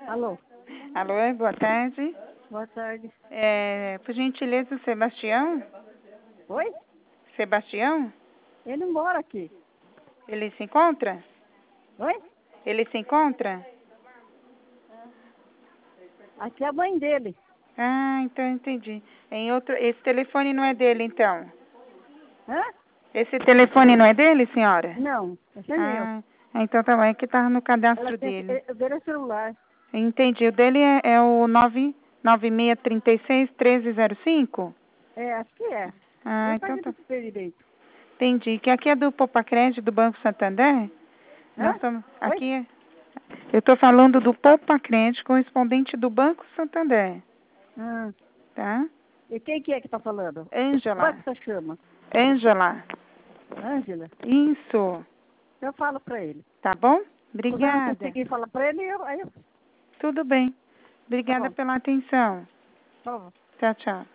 Alô? Alô, boa tarde. Boa tarde. Por gentileza, o Sebastião? Oi? Sebastião? Ele mora aqui. Ele se encontra? Oi? Ele se encontra? Aqui é a mãe dele. Ah, então entendi. Esse telefone não é dele, então? Hã? Esse telefone não é dele, senhora? Não, esse é meu. Então tá bom, é que tava no cadastro Ela tem, dele. o dele é celular. Entendi. O dele é o 99636-1305? Acho que é. Ah, Nem então pode tá. ter direito. Entendi. Que aqui é do Poupa Crédito do Banco Santander? Hã? Oi? Eu estou falando do Poupa Crédito, correspondente do Banco Santander, Ah, tá? e quem que é que tá falando? Como é Ângela. que você chama? Ângela. Ângela? Isso. Eu falo pra ele. Tá bom? Quando eu não Obrigada. conseguir falar pra ele, aí eu... Tudo bem. Tá Obrigada bom. pela atenção. Tá bom. Tchau, tchau.